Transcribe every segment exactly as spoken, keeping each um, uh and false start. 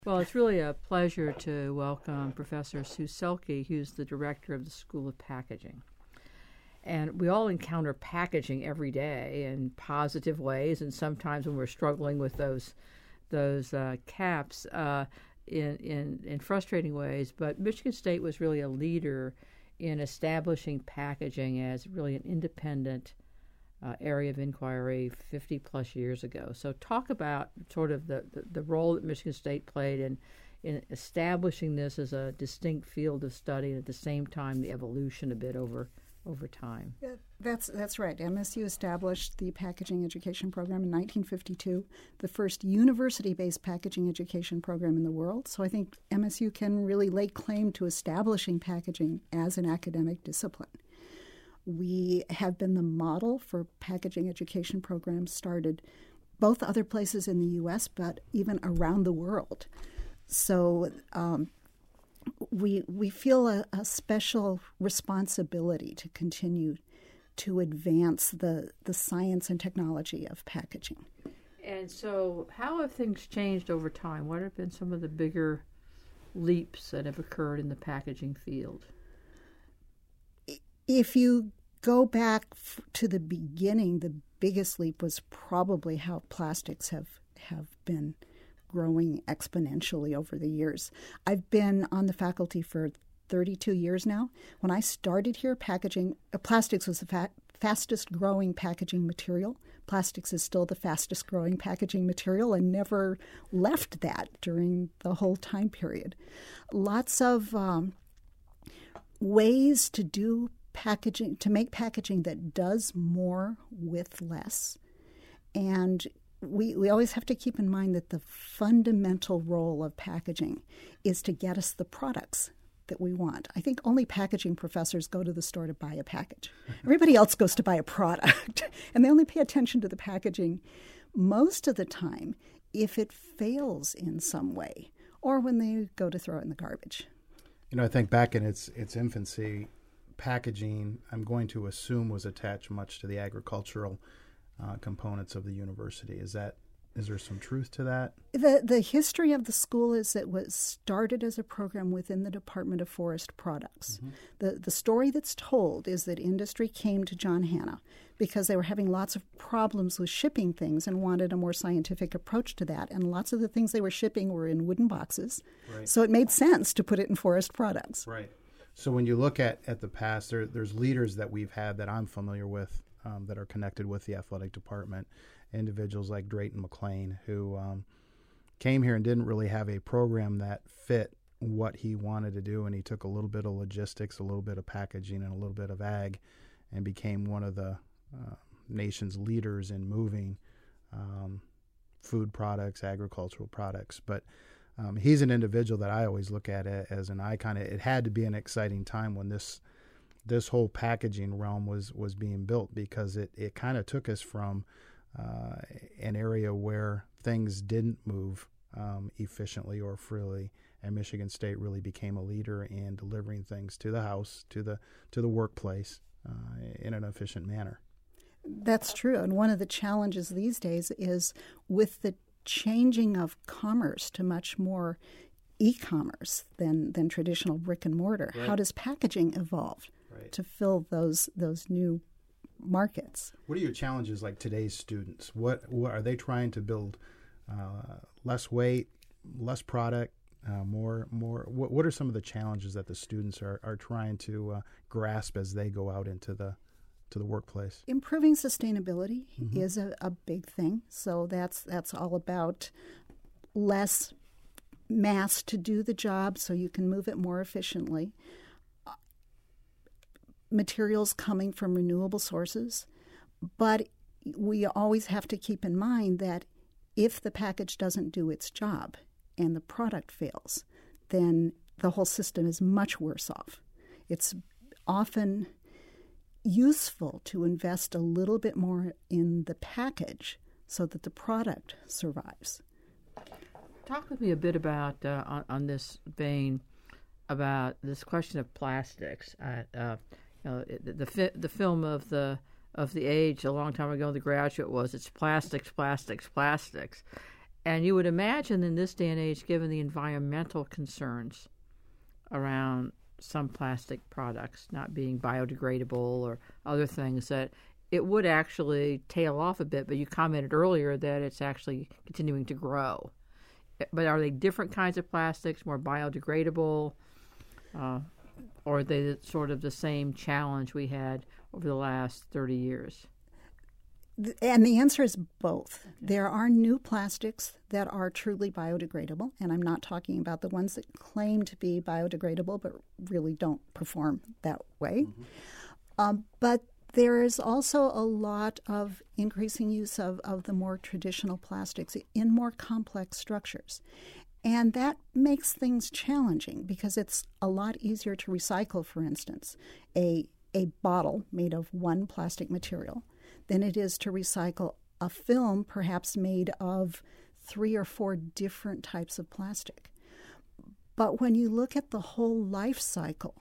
Well, it's really a pleasure to welcome Professor Sue Selke, who's the director of the School of Packaging. And we all encounter packaging every day in positive ways, and sometimes when we're struggling with those those uh, caps uh, in, in, in frustrating ways. But Michigan State was really a leader in establishing packaging as really an independent uh, area of inquiry fifty plus years ago. So talk about sort of the, the, the role that Michigan State played in, in establishing this as a distinct field of study, and at the same time the evolution a bit over over time. Yeah, that's that's right. M S U established the packaging education program in nineteen fifty-two, the first university-based packaging education program in the world. So I think M S U can really lay claim to establishing packaging as an academic discipline. We have been the model for packaging education programs started both other places in the U S, but even around the world. So um, we we feel a, a special responsibility to continue to advance the, the science and technology of packaging. And so how have things changed over time? What have been some of the bigger leaps that have occurred in the packaging field? If you go back f- to the beginning, the biggest leap was probably how plastics have, have been growing exponentially over the years. I've been on the faculty for thirty-two years now. When I started here, packaging uh, plastics was the fa- fastest growing packaging material. Plastics is still the fastest growing packaging material and never left that during the whole time period. Lots of um, ways to do packaging, to make packaging that does more with less. And we, we always have to keep in mind that the fundamental role of packaging is to get us the products that we want. I think only packaging professors go to the store to buy a package. Everybody else goes to buy a product, and they only pay attention to the packaging most of the time if it fails in some way or when they go to throw it in the garbage. You know, I think back in its its infancy, packaging, I'm going to assume, was attached much to the agricultural uh, components of the university. Is that is there some truth to that? The the history of the school is it was started as a program within the Department of Forest Products. Mm-hmm. The the story that's told is that industry came to John Hannah because they were having lots of problems with shipping things and wanted a more scientific approach to that. And lots of the things they were shipping were in wooden boxes. Right. So it made sense to put it in forest products. Right. So when you look at, at the past, there, there's leaders that we've had that I'm familiar with um, that are connected with the athletic department, individuals like Drayton McLean, who um, came here and didn't really have a program that fit what he wanted to do, and he took a little bit of logistics, a little bit of packaging, and a little bit of ag, and became one of the uh, nation's leaders in moving um, food products, agricultural products. But Um, he's an individual that I always look at as an icon. It had to be an exciting time when this this whole packaging realm was, was being built, because it, it kind of took us from uh, an area where things didn't move um, efficiently or freely, and Michigan State really became a leader in delivering things to the house, to the to the workplace uh, in an efficient manner. That's true. And one of the challenges these days is with the changing of commerce to much more e-commerce than, than traditional brick and mortar. Right. How does packaging evolve right. to fill those those new markets? What are your challenges like today's students? What, what are they trying to build? Uh, less weight, less product, uh, more more. What, what are some of the challenges that the students are, are trying to uh, grasp as they go out into the to the workplace? Improving sustainability mm-hmm. is a, a big thing. So that's that's all about less mass to do the job so you can move it more efficiently. Uh, materials coming from renewable sources. But we always have to keep in mind that if the package doesn't do its job and the product fails, then the whole system is much worse off. It's often useful to invest a little bit more in the package so that the product survives. Talk with me a bit about, uh, on, on this vein, about this question of plastics. Uh, uh, you know, the the, fi- the film of the of the age a long time ago, The Graduate, was it's plastics, plastics, plastics. And you would imagine in this day and age, given the environmental concerns around some plastic products not being biodegradable or other things, that it would actually tail off a bit. But you commented earlier that it's actually continuing to grow. But are they different kinds of plastics, more biodegradable, uh, or are they sort of the same challenge we had over the last thirty years? And the answer is both. There are new plastics that are truly biodegradable, and I'm not talking about the ones that claim to be biodegradable but really don't perform that way. Mm-hmm. Um, but there is also a lot of increasing use of, of the more traditional plastics in more complex structures. And that makes things challenging because it's a lot easier to recycle, for instance, a, a bottle made of one plastic material than it is to recycle a film perhaps made of three or four different types of plastic. But when you look at the whole life cycle,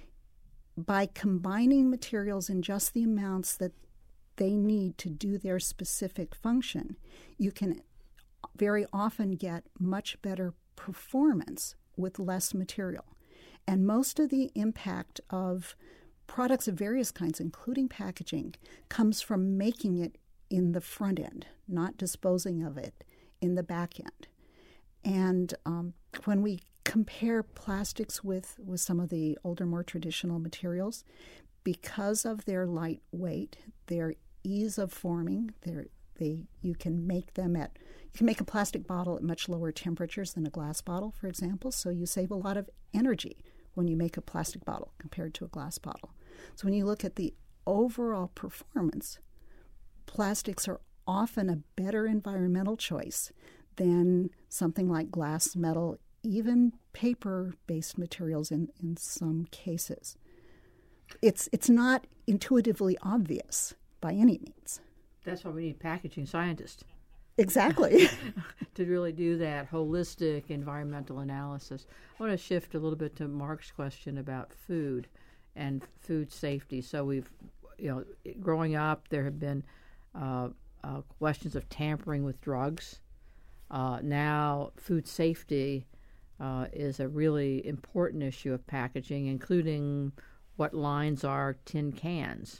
by combining materials in just the amounts that they need to do their specific function, you can very often get much better performance with less material. And most of the impact of products of various kinds, including packaging, comes from making it in the front end, not disposing of it in the back end. And um, when we compare plastics with, with some of the older, more traditional materials, because of their light weight, their ease of forming, their, they you can make them at you can make a plastic bottle at much lower temperatures than a glass bottle, for example. So you save a lot of energy when you make a plastic bottle compared to a glass bottle. So when you look at the overall performance, plastics are often a better environmental choice than something like glass, metal, even paper-based materials in, in some cases. It's it's not intuitively obvious by any means. That's why we need packaging scientists. Exactly. To really do that holistic environmental analysis. I want to shift a little bit to Mark's question about food and food safety. So we've, you know, growing up, there have been uh, uh, questions of tampering with drugs. Uh, now, food safety uh, is a really important issue of packaging, including what lines are tin cans.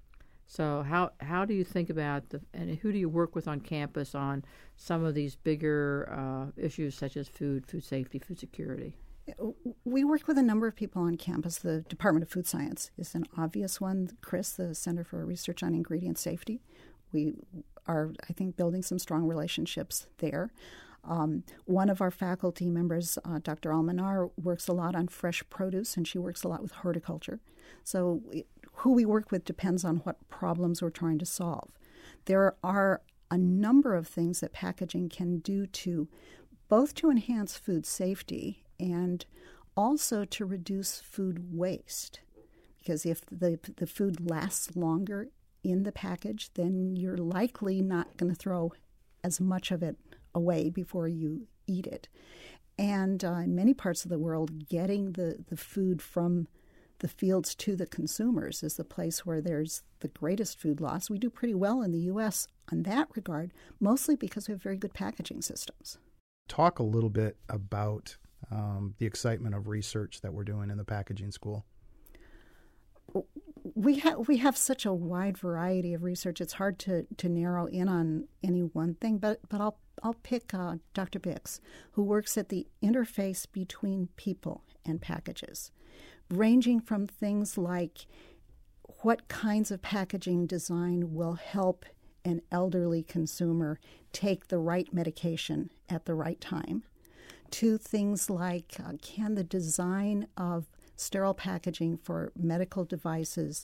So how how do you think about the and who do you work with on campus on some of these bigger uh, issues such as food, food safety, food security? We work with a number of people on campus. The Department of Food Science is an obvious one. Chris, the Center for Research on Ingredient Safety. We are, I think, building some strong relationships there. Um, one of our faculty members, uh, Doctor Almanar, works a lot on fresh produce, and she works a lot with horticulture. So it, who we work with depends on what problems we're trying to solve. There are a number of things that packaging can do to both to enhance food safety and also to reduce food waste. Because if the the food lasts longer in the package, then you're likely not going to throw as much of it away before you eat it. And uh, in many parts of the world, getting the, the food from the fields to the consumers is the place where there's the greatest food loss. We do pretty well in the U S on that regard, mostly because we have very good packaging systems. Talk a little bit about um, the excitement of research that we're doing in the packaging school. We have we have such a wide variety of research. It's hard to, to narrow in on any one thing, but but I'll I'll pick uh, Doctor Bix, who works at the interface between people and packages, ranging from things like what kinds of packaging design will help an elderly consumer take the right medication at the right time, to things like uh, can the design of sterile packaging for medical devices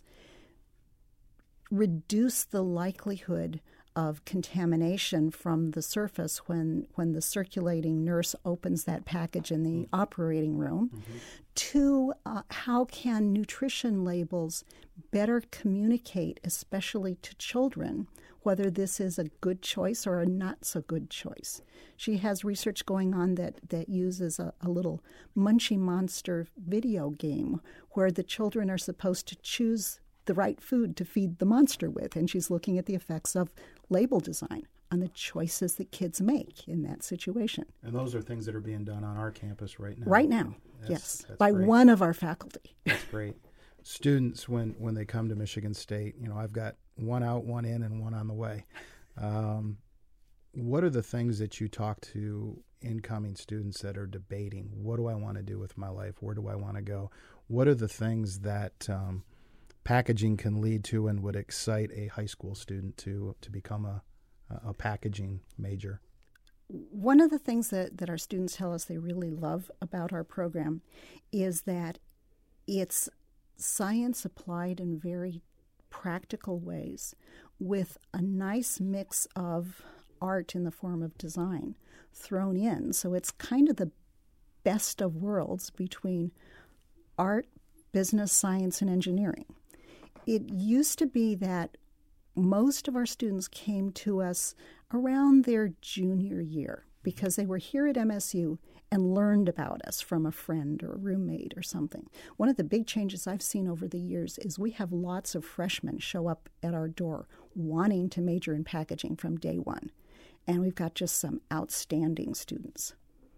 reduce the likelihood of contamination from the surface when, when the circulating nurse opens that package in the mm-hmm. operating room, mm-hmm. to uh, how can nutrition labels better communicate, especially to children, whether this is a good choice or a not so good choice. She has research going on that, that uses a, a little Munchie Monster video game where the children are supposed to choose the right food to feed the monster with, and she's looking at the effects of label design on the choices that kids make in that situation. And those are things that are being done on our campus right now. Right now, that's, yes, that's by great. one of our faculty. That's great. Students, when, when they come to Michigan State, you know, I've got one out, one in, and one on the way. Um, what are the things that you talk to incoming students that are debating, what do I want to do with my life? Where do I want to go? What are the things that um, packaging can lead to and would excite a high school student to to become a, a packaging major? One of the things that, that our students tell us they really love about our program is that it's science applied in very practical ways with a nice mix of art in the form of design thrown in. So it's kind of the best of worlds between art, business, science, and engineering. It used to be that most of our students came to us around their junior year because they were here at M S U and learned about us from a friend or a roommate or something. One of the big changes I've seen over the years is we have lots of freshmen show up at our door wanting to major in packaging from day one. And we've got just some outstanding students.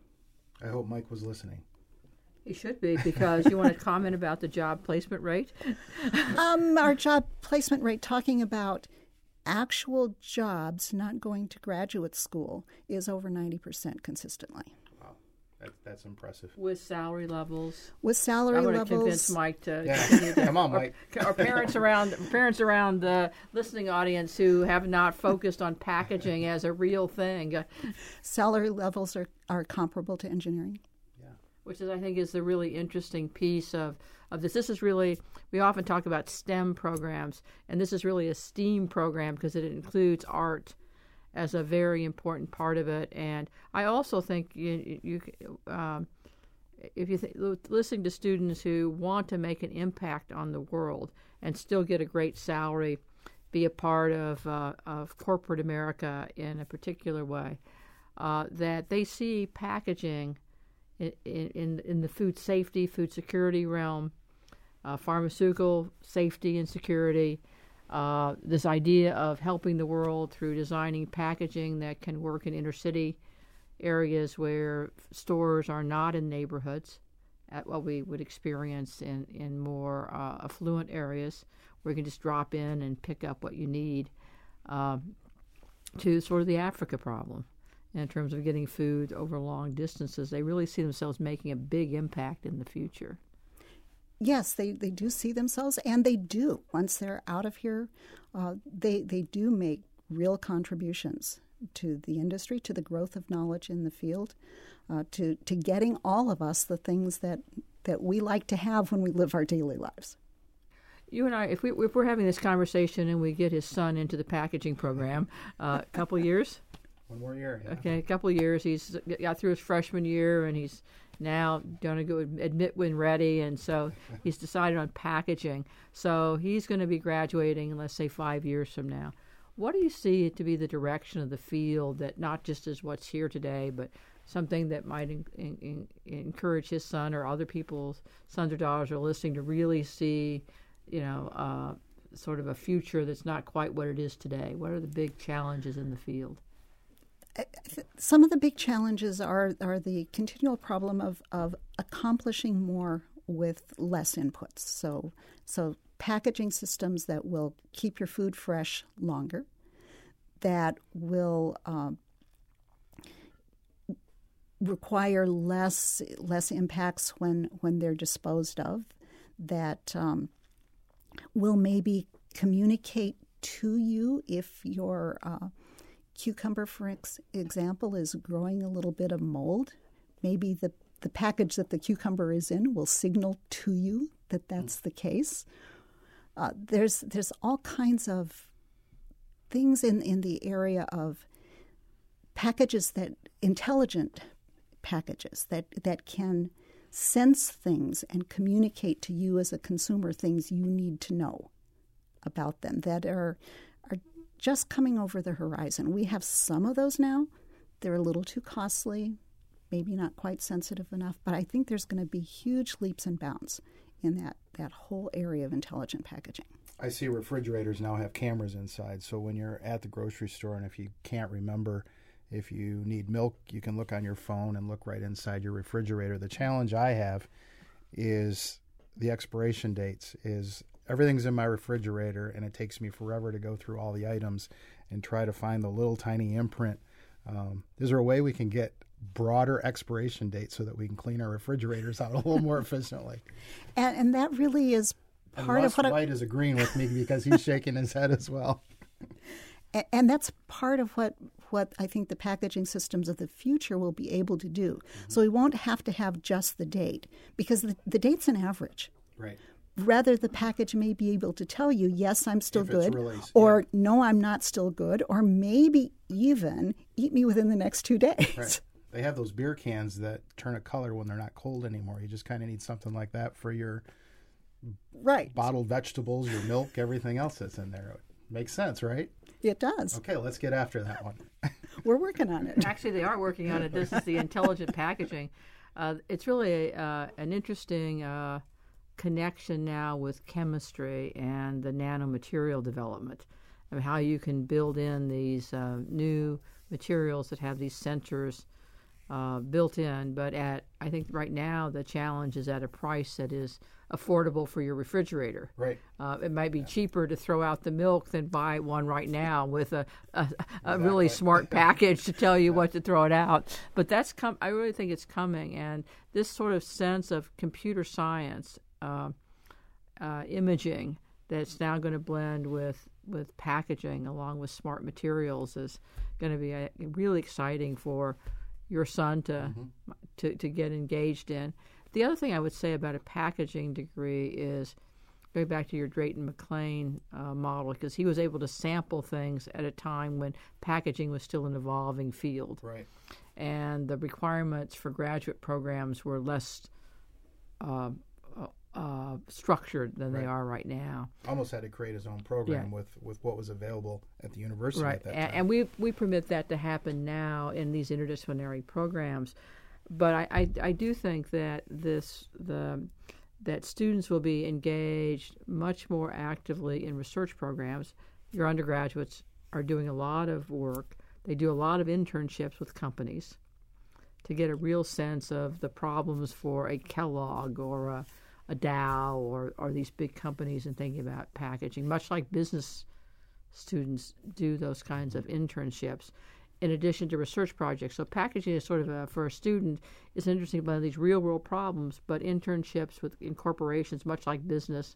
I hope Mike was listening. He should be, because you want to comment about the job placement rate? um, our job placement rate, talking about actual jobs not going to graduate school, is over ninety percent consistently. Wow, that, that's impressive. With salary levels? With salary I want levels. to convince Mike to yeah. continue to. Come on, Mike. Our, our parents around, parents around the listening audience who have not focused on packaging as a real thing. Salary levels are, are comparable to engineering. Which is, I think, is the really interesting piece of, of this. This is really, we often talk about STEM programs, and this is really a STEAM program because it includes art as a very important part of it. And I also think you, you um, if you th- listening to students who want to make an impact on the world and still get a great salary, be a part of uh, of corporate America in a particular way, uh, that they see packaging In, in in the food safety, food security realm, uh, pharmaceutical safety and security, uh, this idea of helping the world through designing packaging that can work in inner city areas where stores are not in neighborhoods, at what we would experience in, in more uh, affluent areas where you can just drop in and pick up what you need, uh, to sort of the Africa problem. In terms of getting food over long distances, they really see themselves making a big impact in the future. Yes, they, they do see themselves, and they do. Once they're out of here, uh, they, they do make real contributions to the industry, to the growth of knowledge in the field, uh, to, to getting all of us the things that, that we like to have when we live our daily lives. You and I, if, we, if we're having this conversation and we get his son into the packaging program, a uh, couple years? One more year. Yeah. Okay, a couple of years. He's got through his freshman year, and he's now going to go admit when ready, and so he's decided on packaging. So he's going to be graduating in, let's say, five years from now. What do you see to be the direction of the field that not just is what's here today, but something that might in, in, in encourage his son or other people's sons or daughters are listening to really see, you know, uh, sort of a future that's not quite what it is today? What are the big challenges in the field? Some of the big challenges are, are the continual problem of, of accomplishing more with less inputs. So, so packaging systems that will keep your food fresh longer, that will um, require less less impacts when when they're disposed of, that um, will maybe communicate to you if your uh, cucumber, for ex- example, is growing a little bit of mold. Maybe the, the package that the cucumber is in will signal to you that that's mm. the case. Uh, there's there's all kinds of things in, in the area of packages that, intelligent packages that, that can sense things and communicate to you as a consumer things you need to know about them, that are just coming over the horizon. We have some of those now. They're a little too costly, maybe not quite sensitive enough, but I think there's going to be huge leaps and bounds in that, that whole area of intelligent packaging. I see refrigerators now have cameras inside, so when you're at the grocery store and if you can't remember if you need milk, you can look on your phone and look right inside your refrigerator. The challenge I have is the expiration dates. Is everything's in my refrigerator, and it takes me forever to go through all the items and try to find the little tiny imprint. Um, is there a way we can get broader expiration dates so that we can clean our refrigerators out a little more efficiently? And, and that really is part and of what White I, is agreeing with me because he's shaking his head as well. And, and that's part of what, what I think the packaging systems of the future will be able to do. Mm-hmm. So we won't have to have just the date, because the, the date's an average. Right. Rather, the package may be able to tell you, yes, I'm still If good, released, or yeah. no, I'm not still good, or maybe even eat me within the next two days. Right. They have those beer cans that turn a color when they're not cold anymore. You just kind of need something like that for your right. bottled vegetables, your milk, everything else that's in there. It makes sense, right? It does. Okay, let's get after that one. We're working on it. Actually, they are working on it. This is the intelligent packaging. Uh, it's really a, uh, an interesting uh, connection now with chemistry and the nanomaterial development. I mean, how you can build in these uh, new materials that have these sensors uh, built in, but at I think right now the challenge is at a price that is affordable for your refrigerator. Right. Uh, it might be cheaper to throw out the milk than buy one right now with a, a, a Exactly. really smart package to tell you what to throw it out. But that's com- I really think it's coming, and this sort of sense of computer science uh, uh, imaging that's now going to blend with, with packaging along with smart materials is going to be uh, really exciting for your son to, mm-hmm. to to get engaged in. The other thing I would say about a packaging degree is going back to your Drayton McLean uh, model, because he was able to sample things at a time when packaging was still an evolving field. Right. And the requirements for graduate programs were less uh, uh, structured than right. they are right now. Almost had to create his own program yeah. with, with what was available at the university right. at that and, time. And we, we permit that to happen now in these interdisciplinary programs. But I, I, I do think that this the that students will be engaged much more actively in research programs. Your undergraduates are doing a lot of work. They do a lot of internships with companies to get a real sense of the problems for a Kellogg or a, a Dow or, or these big companies and thinking about packaging, much like business students do those kinds of internships in addition to research projects. So packaging is sort of, a, for a student, is interesting about these real-world problems, but internships with in corporations, much like business,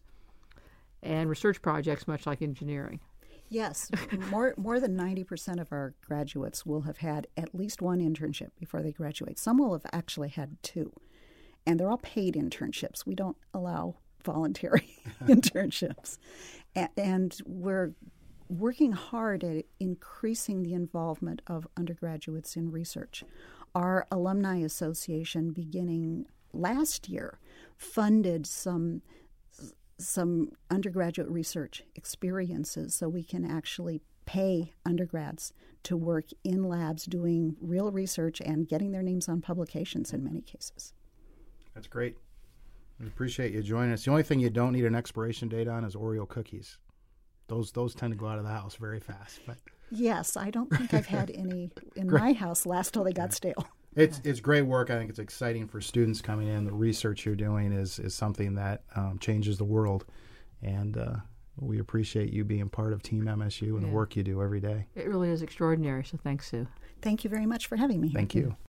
and research projects, much like engineering. Yes, more more than ninety percent of our graduates will have had at least one internship before they graduate. Some will have actually had two, and they're all paid internships. We don't allow voluntary internships, and, and we're working hard at increasing the involvement of undergraduates in research. Our alumni association, beginning last year, funded some some undergraduate research experiences so we can actually pay undergrads to work in labs doing real research and getting their names on publications in many cases. That's great. We appreciate you joining us. The only thing you don't need an expiration date on is Oreo cookies. Those those tend to go out of the house very fast. But yes, I don't think I've had any in Great. my house last till they got stale. It's it's great work. I think it's exciting for students coming in. The research you're doing is is something that um, changes the world, and uh, we appreciate you being part of Team M S U and yeah. the work you do every day. It really is extraordinary, so thanks, Sue. Thank you very much for having me here. Thank you.